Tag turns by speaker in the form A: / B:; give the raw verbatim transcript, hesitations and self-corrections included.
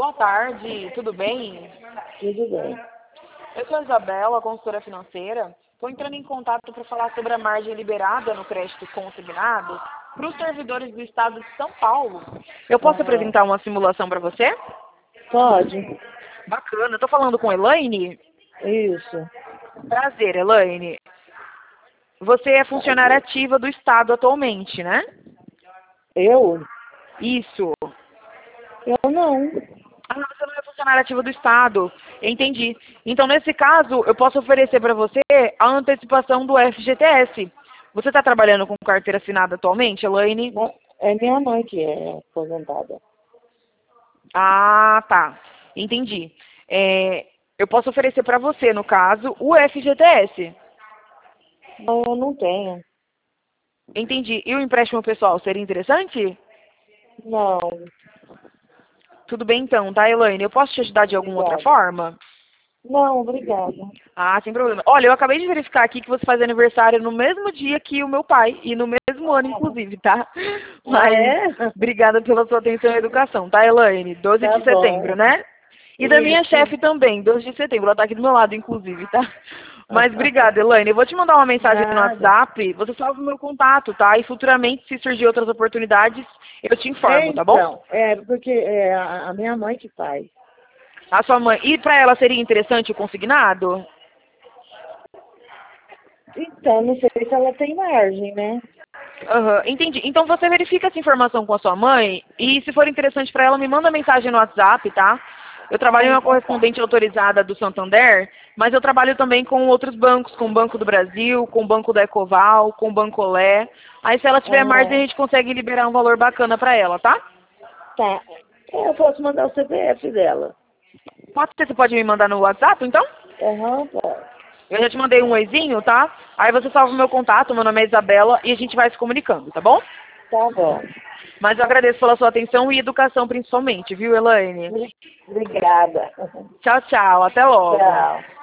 A: boa tarde, tudo bem?
B: Tudo bem.
A: Eu sou a Isabela, consultora financeira. Estou entrando em contato para falar sobre a margem liberada no crédito consignado para os servidores do estado de São Paulo. Eu posso
B: Aham.
A: apresentar uma simulação para você?
B: Pode.
A: Bacana. Estou falando com Elaine?
B: Isso.
A: Prazer, Elaine. Você é funcionária ativa do estado atualmente, né?
B: Eu?
A: Isso.
B: Eu não.
A: Ah, você não é funcionária ativa do estado. Entendi. Então, nesse caso, eu posso oferecer para você a antecipação do F G T S. Você está trabalhando com carteira assinada atualmente, Elaine?
B: Não, é minha mãe que é aposentada.
A: Ah, tá. Entendi. É, eu posso oferecer para você, no caso, o F G T S.
B: Não, eu não tenho.
A: Entendi. E o empréstimo pessoal seria interessante?
B: Não.
A: Tudo bem então, tá, Elaine? Eu posso te ajudar de alguma outra
B: Obrigada.
A: forma?
B: Não, obrigada.
A: Ah, sem problema. Olha, eu acabei de verificar aqui que você faz aniversário no mesmo dia que o meu pai, e no mesmo ano, inclusive, tá?
B: Ah,
A: Mas,
B: é?
A: obrigada pela sua atenção e educação, tá, Elaine? doze
B: Tá
A: de setembro,
B: bom.
A: né? E da minha chefe
B: Isso.
A: também, doze de setembro. Ela tá aqui do meu lado, inclusive, tá? Mas obrigada,
B: Ah,
A: Elaine. Eu vou te mandar uma mensagem no
B: nada.
A: WhatsApp, você salva o meu contato, tá? E futuramente, se surgir outras oportunidades, eu te
B: É,
A: informo, tá bom?
B: então. É, porque é a, a minha mãe que faz.
A: A sua mãe. E pra ela seria interessante o consignado?
B: Então, não sei se ela tem margem, né?
A: Aham, entendi. Então você verifica essa informação com a sua mãe e se for interessante para ela, me manda mensagem no WhatsApp, tá? Eu trabalho
B: Ah,
A: em uma
B: então tá.
A: correspondente autorizada do Santander, mas eu trabalho também com outros bancos, com o Banco do Brasil, com o Banco da Ecoval, com o Banco Olé. Aí se ela tiver margem, a
B: Aham.
A: gente consegue liberar um valor bacana para ela, tá?
B: Tá. É, eu posso mandar o C P F dela.
A: Pode ser, você pode me mandar no WhatsApp, então?
B: Aham, pode.
A: Eu já te mandei um oizinho, tá? Aí você salva o meu contato, meu nome é Isabela, e a gente vai se comunicando, tá bom?
B: Tá bom.
A: Mas eu agradeço pela sua atenção e educação principalmente, viu, Elaine?
B: Obrigada.
A: Tchau, tchau. Até logo.
B: Tchau.